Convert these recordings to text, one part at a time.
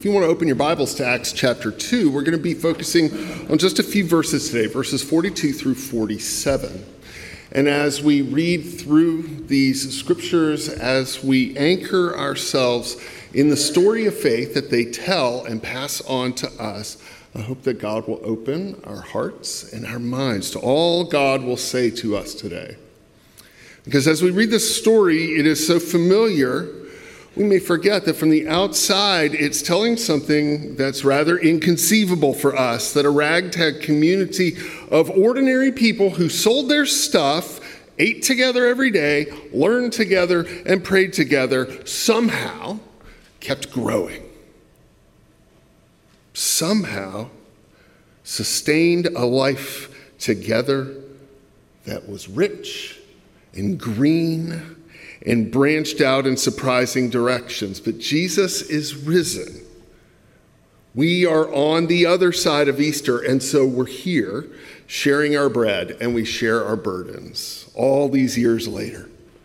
If you want to open your Bibles to Acts chapter 2, we're going to be focusing on just a few verses today, verses 42 through 47. And as we read through these scriptures, as we anchor ourselves in the story of faith that they tell and pass on to us, I hope that God will open our hearts and our minds to all God will say to us today. Because as we read this story, it is so familiar, we may forget that from the outside, it's telling something that's rather inconceivable for us, that a ragtag community of ordinary people who sold their stuff, ate together every day, learned together, and prayed together, somehow kept growing. Somehow sustained a life together that was rich and green and branched out in surprising directions. But Jesus is risen. We are on the other side of Easter, and so we're here sharing our bread and we share our burdens all these years later.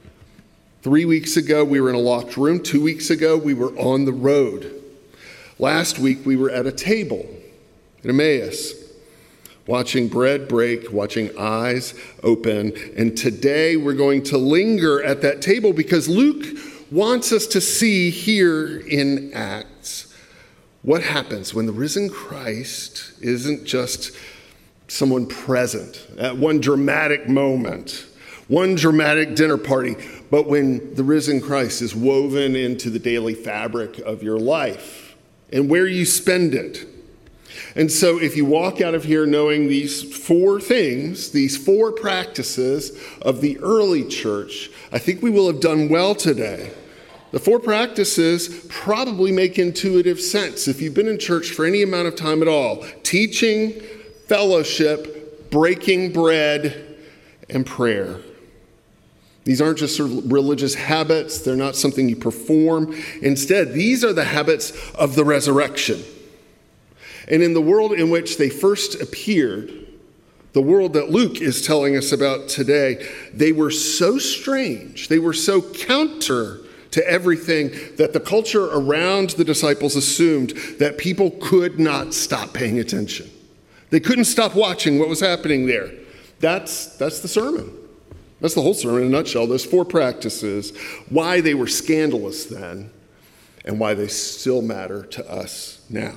3 weeks ago, we were in a locked room. 2 weeks ago, we were on the road. Last week, we were at a table in Emmaus, watching bread break, watching eyes open. And today we're going to linger at that table because Luke wants us to see here in Acts what happens when the risen Christ isn't just someone present at one dramatic moment, one dramatic dinner party, but when the risen Christ is woven into the daily fabric of your life and where you spend it. And so if you walk out of here knowing these four things, these four practices of the early church, I think we will have done well today. The four practices probably make intuitive sense if you've been in church for any amount of time at all. Teaching, fellowship, breaking bread, and prayer. These aren't just sort of religious habits. They're not something you perform. Instead, these are the habits of the resurrection. And in the world in which they first appeared, the world that Luke is telling us about today, they were so strange, they were so counter to everything that the culture around the disciples assumed that people could not stop paying attention. They couldn't stop watching what was happening there. That's the sermon. That's the whole sermon in a nutshell. Those four practices, why they were scandalous then, and why they still matter to us now.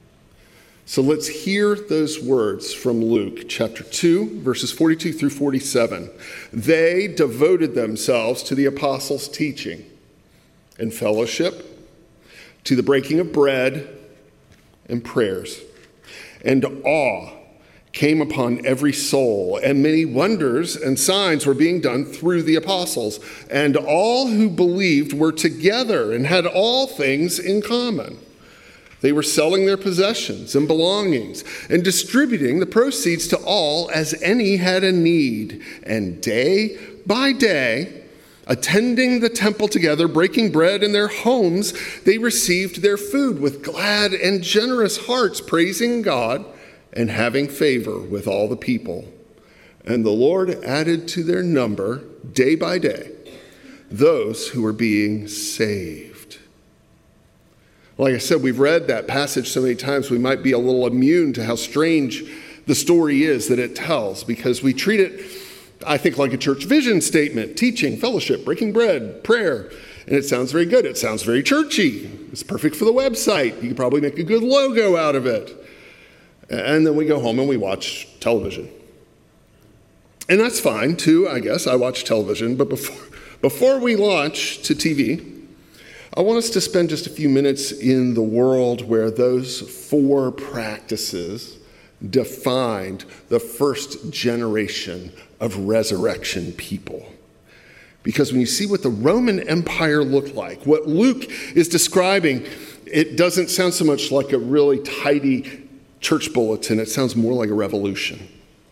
So let's hear those words from Luke chapter 2, verses 42 through 47. They devoted themselves to the apostles' teaching and fellowship, to the breaking of bread and prayers. And awe came upon every soul, and many wonders and signs were being done through the apostles. And all who believed were together and had all things in common. They were selling their possessions and belongings and distributing the proceeds to all as any had a need. And day by day, attending the temple together, breaking bread in their homes, they received their food with glad and generous hearts, praising God and having favor with all the people. And the Lord added to their number day by day those who were being saved. Like I said, we've read that passage so many times we might be a little immune to how strange the story is that it tells, because we treat it, I think, like a church vision statement: teaching, fellowship, breaking bread, prayer. And it sounds very good. It sounds very churchy. It's perfect for the website. You could probably make a good logo out of it. And then we go home and we watch television. And that's fine too, I guess. I watch television. But before we launch to TV, I want us to spend just a few minutes in the world where those four practices defined the first generation of resurrection people. Because when you see what the Roman Empire looked like, what Luke is describing, it doesn't sound so much like a really tidy church bulletin. It sounds more like a revolution.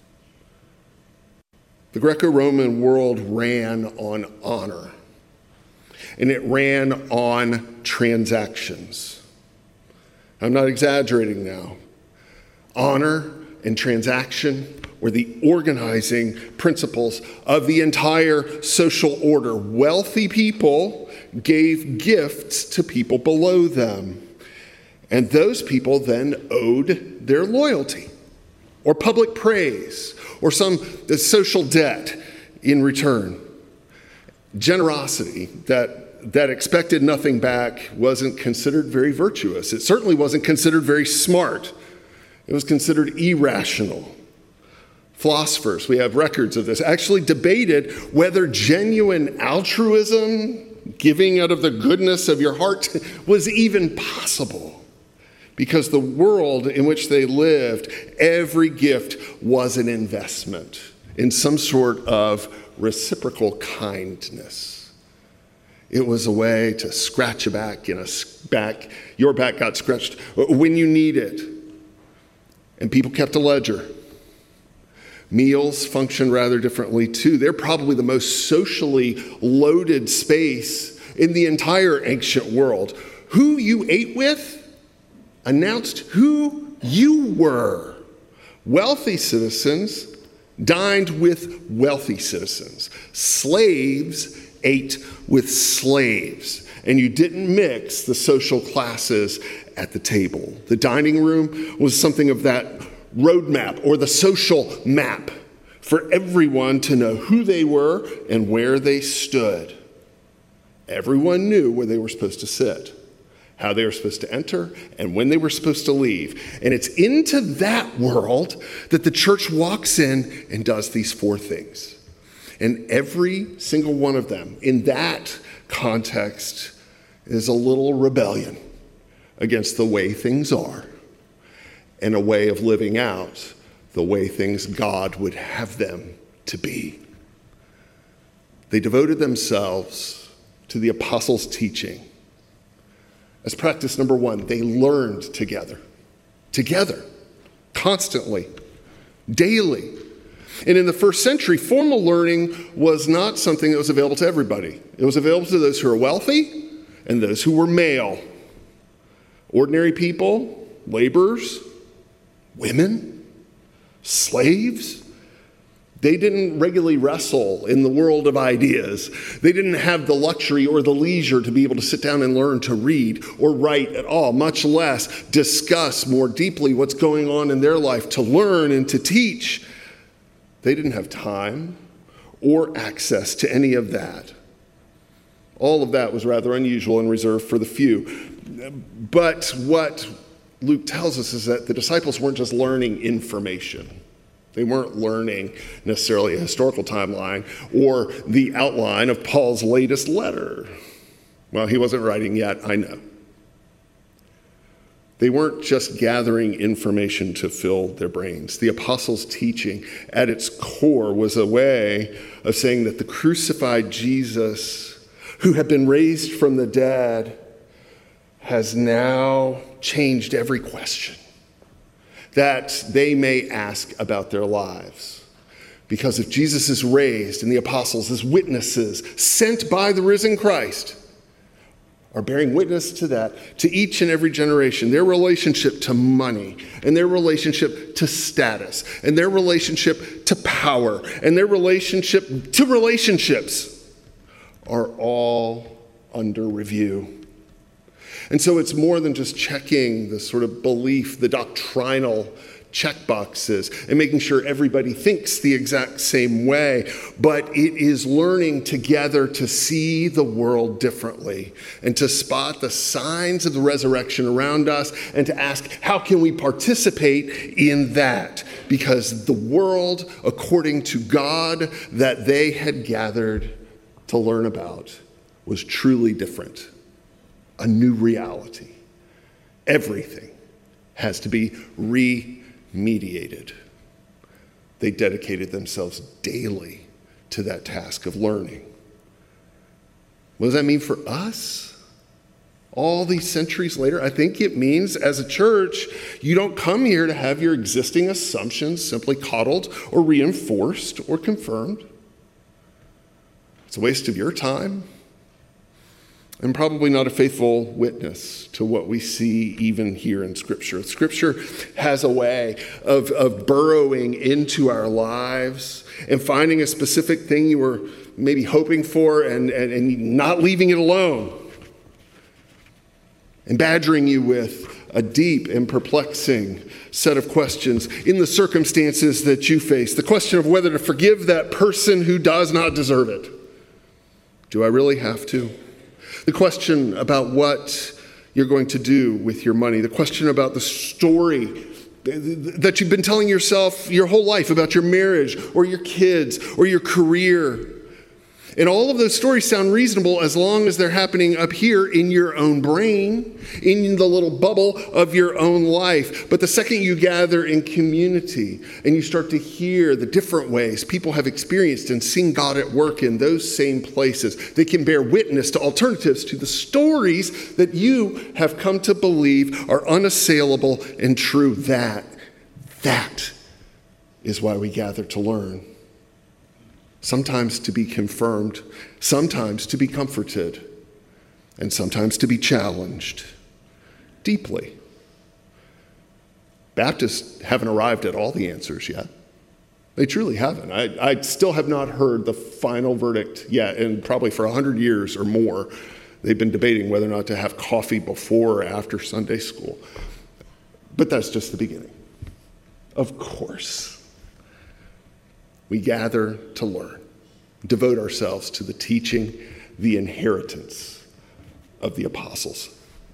The Greco-Roman world ran on honor. And it ran on transactions. I'm not exaggerating now. Honor and transaction were the organizing principles of the entire social order. Wealthy people gave gifts to people below them. And those people then owed their loyalty or public praise or some social debt in return. Generosity that expected nothing back wasn't considered very virtuous. It certainly wasn't considered very smart. It was considered irrational. Philosophers, we have records of this, actually debated whether genuine altruism, giving out of the goodness of your heart, was even possible. Because the world in which they lived, every gift was an investment in some sort of reciprocal kindness. It was a way to scratch a back your back got scratched when you need it. And people kept a ledger. Meals function rather differently too. They're probably the most socially loaded space in the entire ancient world. Who you ate with announced who you were. Wealthy citizens dined with wealthy citizens. Slaves ate with slaves. And you didn't mix the social classes at the table. The dining room was something of that roadmap or the social map for everyone to know who they were and where they stood. Everyone knew where they were supposed to sit, how they were supposed to enter, and when they were supposed to leave. And it's into that world that the church walks in and does these four things. And every single one of them in that context is a little rebellion against the way things are and a way of living out the way things God would have them to be. They devoted themselves to the apostles' teaching. As practice number one, they learned together, constantly, daily. And in the first century, formal learning was not something that was available to everybody. It was available to those who were wealthy and those who were male. Ordinary people, laborers, women, slaves. They didn't regularly wrestle in the world of ideas. They didn't have the luxury or the leisure to be able to sit down and learn to read or write at all, much less discuss more deeply what's going on in their life, to learn and to teach. They didn't have time or access to any of that. All of that was rather unusual and reserved for the few. But what Luke tells us is that the disciples weren't just learning information. They weren't learning necessarily a historical timeline or the outline of Paul's latest letter. Well, he wasn't writing yet, I know. They weren't just gathering information to fill their brains. The apostles' teaching at its core was a way of saying that the crucified Jesus, who had been raised from the dead, has now changed every question that they may ask about their lives. Because if Jesus is raised and the apostles as witnesses sent by the risen Christ are bearing witness to that, to each and every generation, their relationship to money and their relationship to status and their relationship to power and their relationship to relationships are all under review. And so it's more than just checking the sort of belief, the doctrinal checkboxes and making sure everybody thinks the exact same way, but it is learning together to see the world differently and to spot the signs of the resurrection around us and to ask, how can we participate in that? Because the world, according to God, that they had gathered to learn about was truly different. A new reality. Everything has to be remediated. They dedicated themselves daily to that task of learning. What does that mean for us? All these centuries later, I think it means as a church, you don't come here to have your existing assumptions simply coddled or reinforced or confirmed. It's a waste of your time. And probably not a faithful witness to what we see even here in Scripture. Scripture has a way of burrowing into our lives and finding a specific thing you were maybe hoping for and not leaving it alone. And badgering you with a deep and perplexing set of questions in the circumstances that you face. The question of whether to forgive that person who does not deserve it. Do I really have to? The question about what you're going to do with your money. The question about the story that you've been telling yourself your whole life about your marriage or your kids or your career. And all of those stories sound reasonable as long as they're happening up here in your own brain, in the little bubble of your own life. But the second you gather in community and you start to hear the different ways people have experienced and seen God at work in those same places, they can bear witness to alternatives to the stories that you have come to believe are unassailable and true. That is why we gather to learn. Sometimes to be confirmed, sometimes to be comforted, and sometimes to be challenged deeply. Baptists haven't arrived at all the answers yet. They truly haven't. I still have not heard the final verdict yet, and probably for 100 years or more, they've been debating whether or not to have coffee before or after Sunday school. But that's just the beginning. Of course. We gather to learn, devote ourselves to the teaching, the inheritance of the apostles.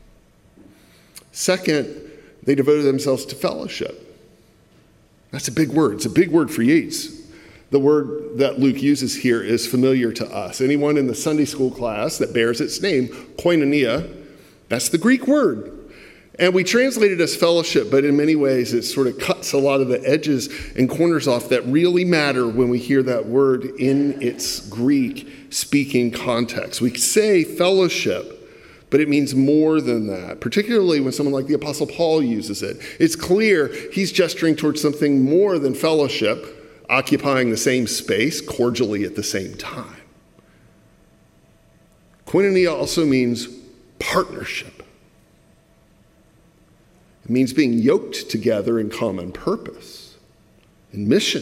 Second, they devoted themselves to fellowship. That's a big word. It's a big word for Yates. The word that Luke uses here is familiar to us. Anyone in the Sunday school class that bears its name, koinonia, that's the Greek word. And we translate it as fellowship, but in many ways it sort of cuts a lot of the edges and corners off that really matter when we hear that word in its Greek-speaking context. We say fellowship, but it means more than that, particularly when someone like the Apostle Paul uses it. It's clear he's gesturing towards something more than fellowship, occupying the same space cordially at the same time. Koinonia also means partnership. It means being yoked together in common purpose, in mission.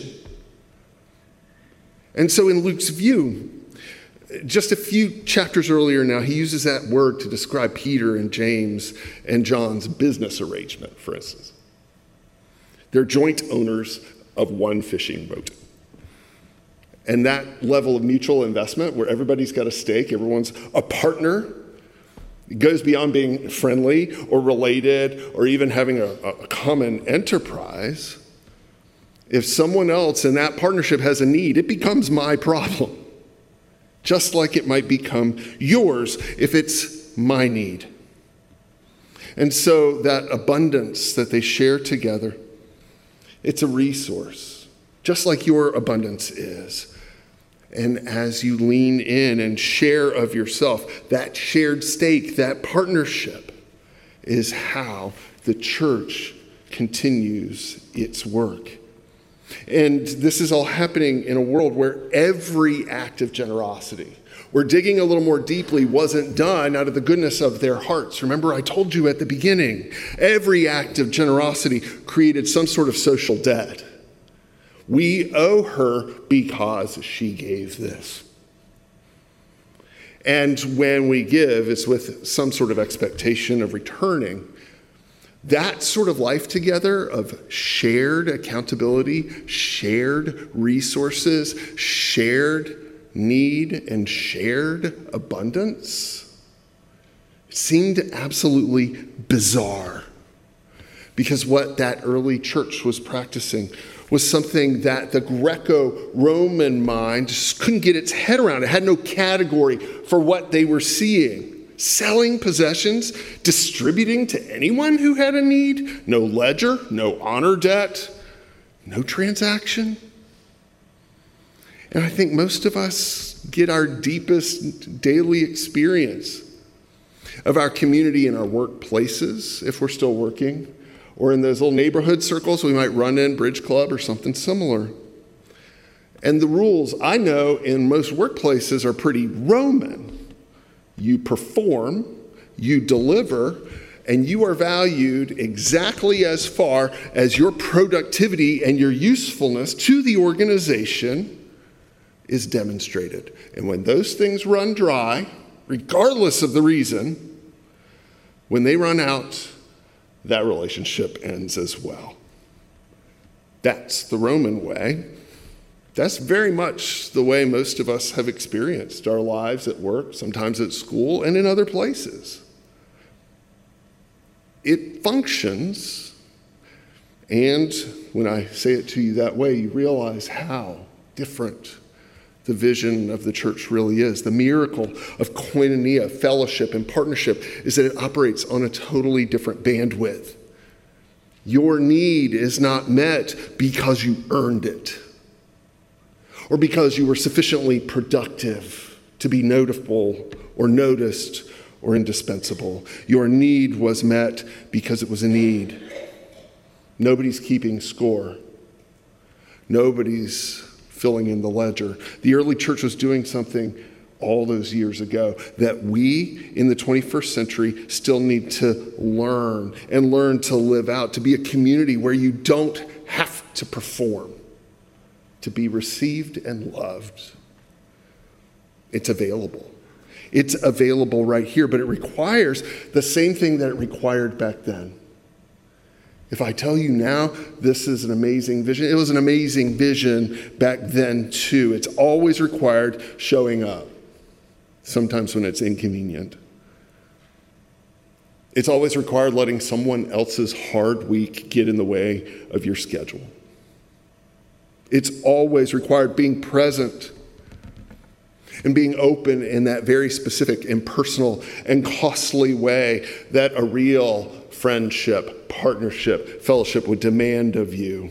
And so in Luke's view, just a few chapters earlier now, he uses that word to describe Peter and James and John's business arrangement, for instance. They're joint owners of one fishing boat. And that level of mutual investment where everybody's got a stake, everyone's a partner, it goes beyond being friendly or related or even having a common enterprise. If someone else in that partnership has a need, it becomes my problem. Just like it might become yours if it's my need. And so that abundance that they share together, it's a resource, just like your abundance is. And as you lean in and share of yourself, that shared stake, that partnership is how the church continues its work. And this is all happening in a world where every act of generosity, where digging a little more deeply wasn't done out of the goodness of their hearts. Remember, I told you at the beginning, every act of generosity created some sort of social debt. We owe her because she gave this. And when we give, it's with some sort of expectation of returning. That sort of life together of shared accountability, shared resources, shared need, and shared abundance seemed absolutely bizarre. Because what that early church was practicing was something that the Greco-Roman mind just couldn't get its head around. It had no category for what they were seeing. Selling possessions, distributing to anyone who had a need, no ledger, no honor debt, no transaction. And I think most of us get our deepest daily experience of our community in our workplaces, if we're still working, or in those little neighborhood circles we might run in, Bridge Club or something similar. And the rules I know in most workplaces are pretty Roman. You perform, you deliver, and you are valued exactly as far as your productivity and your usefulness to the organization is demonstrated. And when those things run dry, regardless of the reason, when they run out, that relationship ends as well. That's the Roman way. That's very much the way most of us have experienced our lives at work, sometimes at school, and in other places. It functions, and when I say it to you that way, you realize how different the vision of the church really is. The miracle of koinonia, fellowship, and partnership is that it operates on a totally different bandwidth. Your need is not met because you earned it, or because you were sufficiently productive to be notable or noticed or indispensable. Your need was met because it was a need. Nobody's keeping score. Nobody's filling in the ledger. The early church was doing something all those years ago that we in the 21st century still need to learn and learn to live out, to be a community where you don't have to perform, to be received and loved. It's available. It's available right here, but it requires the same thing that it required back then. If I tell you now, this is an amazing vision, it was an amazing vision back then too. It's always required showing up, sometimes when it's inconvenient. It's always required letting someone else's hard week get in the way of your schedule. It's always required being present and being open in that very specific and personal and costly way that a real friendship, partnership, fellowship would demand of you.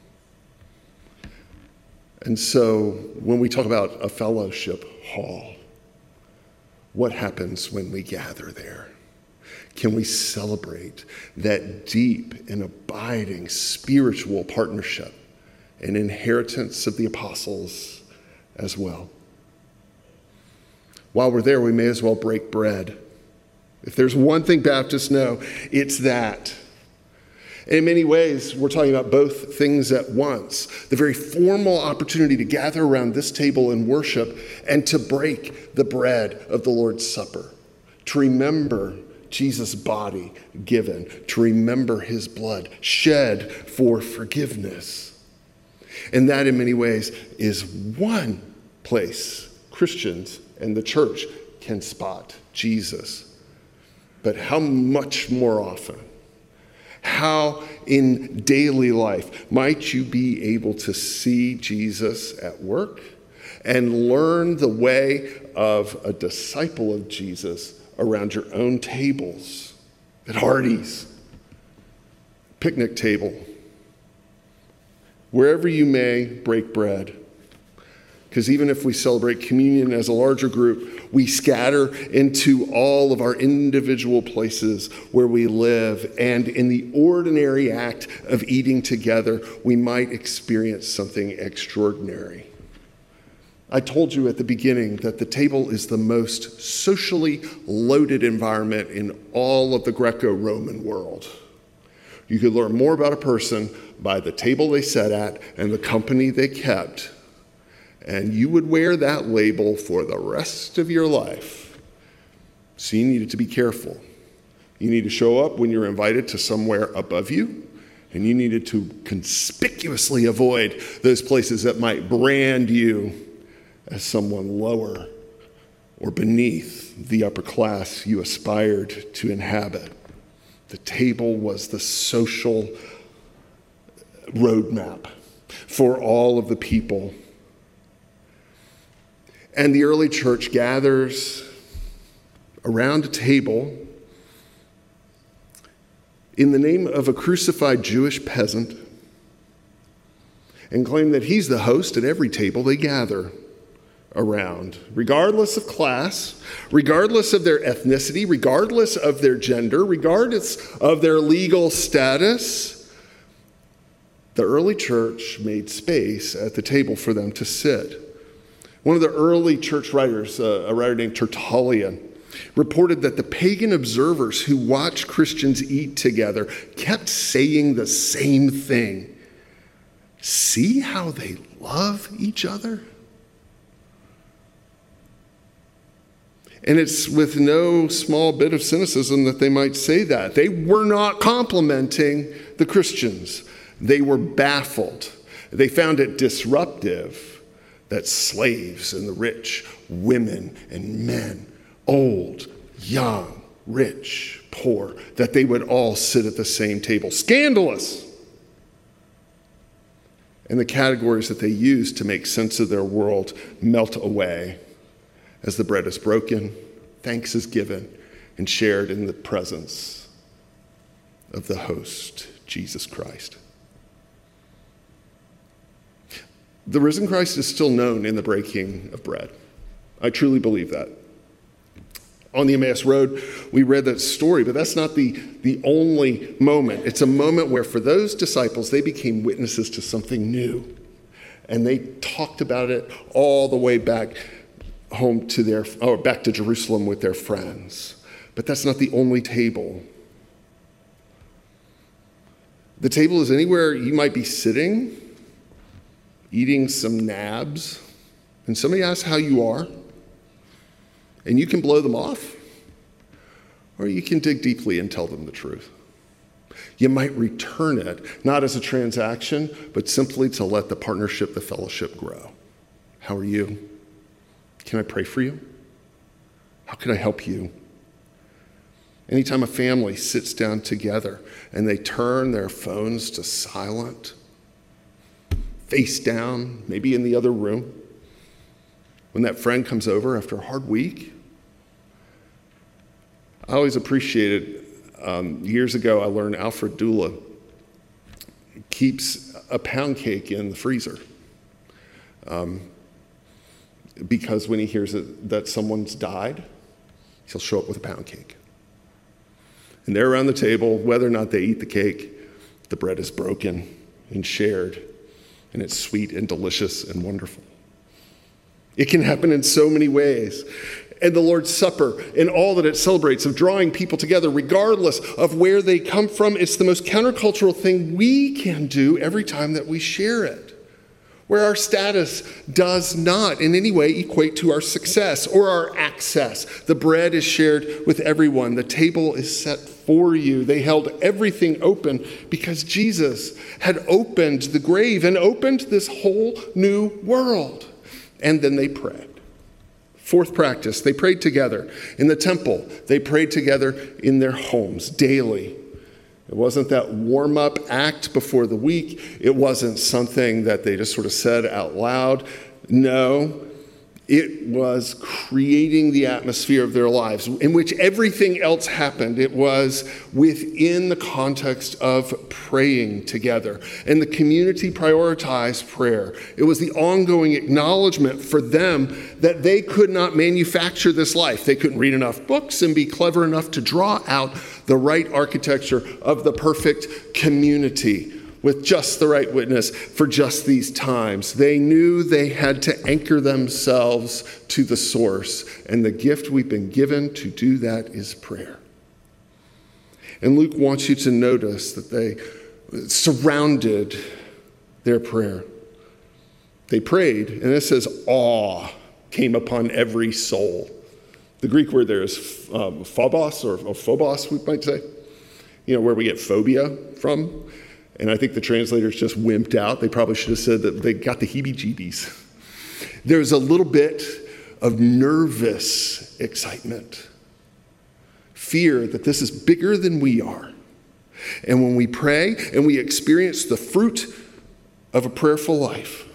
And so when we talk about a fellowship hall, what happens when we gather there? Can we celebrate that deep and abiding spiritual partnership and inheritance of the apostles as well? While we're there, we may as well break bread. If there's one thing Baptists know, it's that. In many ways, we're talking about both things at once. The very formal opportunity to gather around this table and worship and to break the bread of the Lord's Supper, to remember Jesus' body given, to remember his blood shed for forgiveness. And that in many ways is one place Christians and the church can spot Jesus. But how much more often, how in daily life might you be able to see Jesus at work and learn the way of a disciple of Jesus around your own tables, at Hardee's, picnic table, wherever you may break bread. Because even if we celebrate communion as a larger group, we scatter into all of our individual places where we live. And in the ordinary act of eating together, we might experience something extraordinary. I told you at the beginning that the table is the most socially loaded environment in all of the Greco-Roman world. You could learn more about a person by the table they sat at and the company they kept. And you would wear that label for the rest of your life. So you needed to be careful. You need to show up when you're invited to somewhere above you, and you needed to conspicuously avoid those places that might brand you as someone lower or beneath the upper class you aspired to inhabit. The table was the social roadmap for all of the people. And the early church gathers around a table in the name of a crucified Jewish peasant and claim that he's the host at every table they gather around, regardless of class, regardless of their ethnicity, regardless of their gender, regardless of their legal status. The early church made space at the table for them to sit. One of the early church writers, a writer named Tertullian, reported that the pagan observers who watched Christians eat together kept saying the same thing. See how they love each other? And it's with no small bit of cynicism that they might say that. They were not complimenting the Christians. They were baffled. They found it disruptive that slaves and the rich, women and men, old, young, rich, poor, that they would all sit at the same table. Scandalous! And the categories that they used to make sense of their world melt away as the bread is broken, thanks is given, and shared in the presence of the host, Jesus Christ. The risen Christ is still known in the breaking of bread. I truly believe that. On the Emmaus Road, we read that story, but that's not the only moment. It's a moment where for those disciples, they became witnesses to something new. And they talked about it all the way back home to back to Jerusalem with their friends. But that's not the only table. The table is anywhere you might be sitting, eating some nabs, and somebody asks how you are, and you can blow them off, or you can dig deeply and tell them the truth. You might return it, not as a transaction, but simply to let the partnership, the fellowship grow. How are you? Can I pray for you? How can I help you? Anytime a family sits down together and they turn their phones to silent, face down, maybe in the other room, when that friend comes over after a hard week. I always appreciated, years ago I learned Alfred Dula keeps a pound cake in the freezer because when he hears that someone's died, he'll show up with a pound cake. And they're around the table, whether or not they eat the cake, the bread is broken and shared. And it's sweet and delicious and wonderful. It can happen in so many ways. And the Lord's Supper and all that it celebrates of drawing people together, regardless of where they come from, it's the most countercultural thing we can do every time that we share it. Where our status does not in any way equate to our success or our access. The bread is shared with everyone. The table is set for you. They held everything open because Jesus had opened the grave and opened this whole new world. And then they prayed. Fourth practice, they prayed together in the temple. They prayed together in their homes daily. It wasn't that warm-up act before the week. It wasn't something that they just sort of said out loud. No, it was creating the atmosphere of their lives in which everything else happened. It was within the context of praying together. And the community prioritized prayer. It was the ongoing acknowledgement for them that they could not manufacture this life. They couldn't read enough books and be clever enough to draw out the right architecture of the perfect community with just the right witness for just these times. They knew they had to anchor themselves to the source, and the gift we've been given to do that is prayer. And Luke wants you to notice that they surrounded their prayer. They prayed, and it says awe came upon every soul. The Greek word there is phobos, or phobos, we might say, where we get phobia from. And I think the translators just wimped out. They probably should have said that they got the heebie-jeebies. There's a little bit of nervous excitement, fear that this is bigger than we are. And when we pray and we experience the fruit of a prayerful life,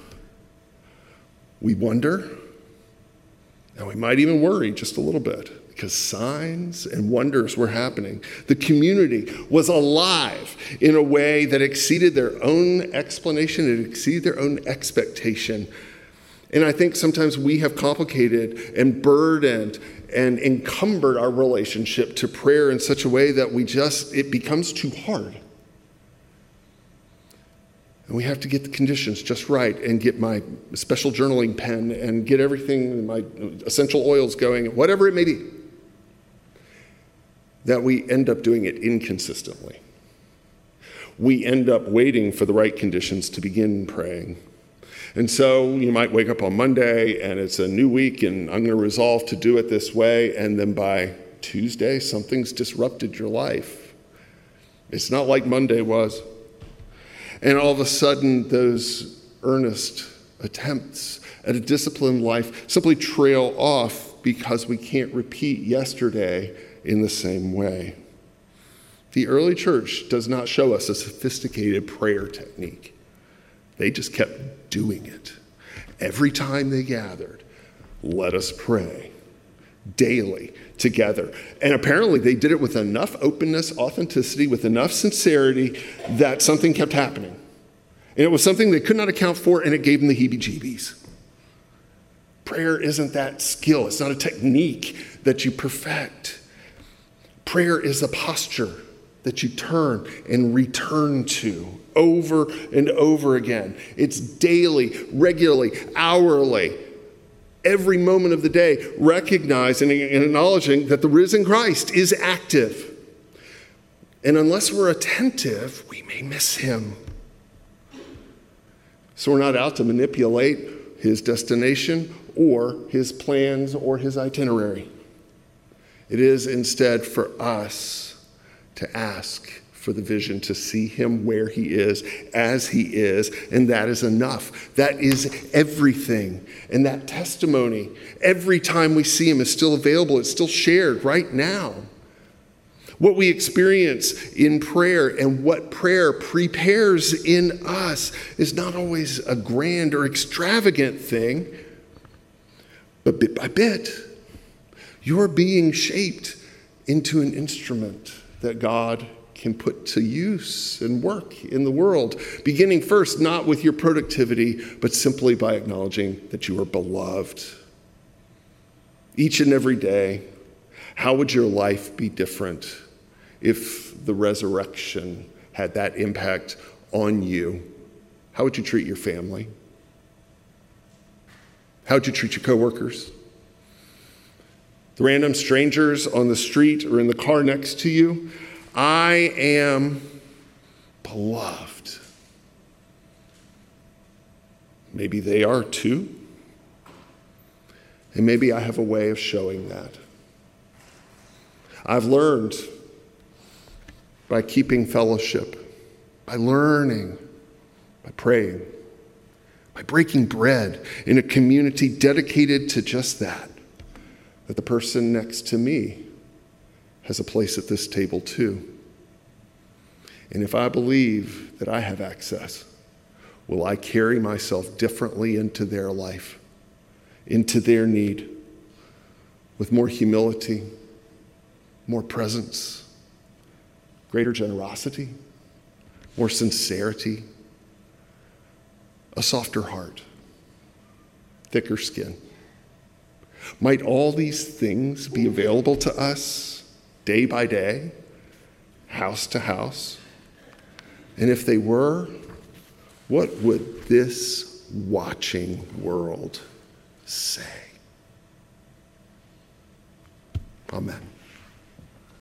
we wonder, and we might even worry just a little bit, because signs and wonders were happening. The community was alive in a way that exceeded their own explanation, it exceeded their own expectation. And I think sometimes we have complicated and burdened and encumbered our relationship to prayer in such a way that it becomes too hard. And we have to get the conditions just right and get my special journaling pen and get everything, my essential oils going, whatever it may be, that we end up doing it inconsistently. We end up waiting for the right conditions to begin praying. And so you might wake up on Monday and it's a new week and I'm going to resolve to do it this way. And then by Tuesday, something's disrupted your life. It's not like Monday was. And all of a sudden, those earnest attempts at a disciplined life simply trail off because we can't repeat yesterday in the same way. The early church does not show us a sophisticated prayer technique. They just kept doing it. Every time they gathered, let us pray daily together. And apparently they did it with enough openness, authenticity, with enough sincerity that something kept happening. And it was something they could not account for, and it gave them the heebie-jeebies. Prayer isn't that skill. It's not a technique that you perfect. Prayer is a posture that you turn and return to over and over again. It's daily, regularly, hourly, every moment of the day, recognizing and acknowledging that the risen Christ is active. And unless we're attentive, we may miss him. So we're not out to manipulate his destination or his plans or his itinerary. It is instead for us to ask for the vision, to see him where he is, as he is, and that is enough. That is everything. And that testimony, every time we see him, is still available. It's still shared right now. What we experience in prayer and what prayer prepares in us is not always a grand or extravagant thing, but bit by bit, you're being shaped into an instrument that God can put to use and work in the world, beginning first not with your productivity, but simply by acknowledging that you are beloved. Each and every day, how would your life be different if the resurrection had that impact on you? How would you treat your family? How would you treat your coworkers? The random strangers on the street or in the car next to you? I am beloved. Maybe they are too. And maybe I have a way of showing that. I've learned by keeping fellowship, by learning, by praying, by breaking bread in a community dedicated to just that the person next to me has a place at this table too. And if I believe that I have access, will I carry myself differently into their life, into their need, with more humility, more presence, greater generosity, more sincerity, a softer heart, thicker skin? Might all these things be available to us day by day, house to house? And if they were, what would this watching world say? Amen.